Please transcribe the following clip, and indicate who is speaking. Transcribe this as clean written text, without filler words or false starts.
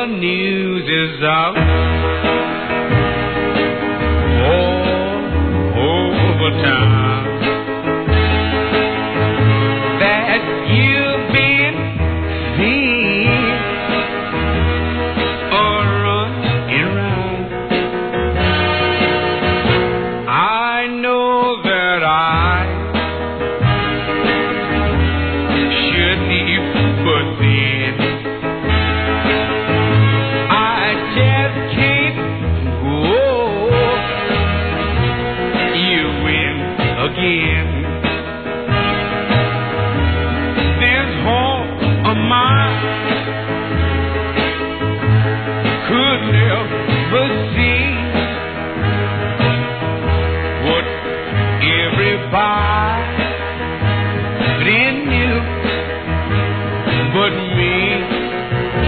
Speaker 1: news is out all over town that you've been seen running around. I know that I should leave, but then I just can't go. You win again. This home of mine could never see what everybody knew but me.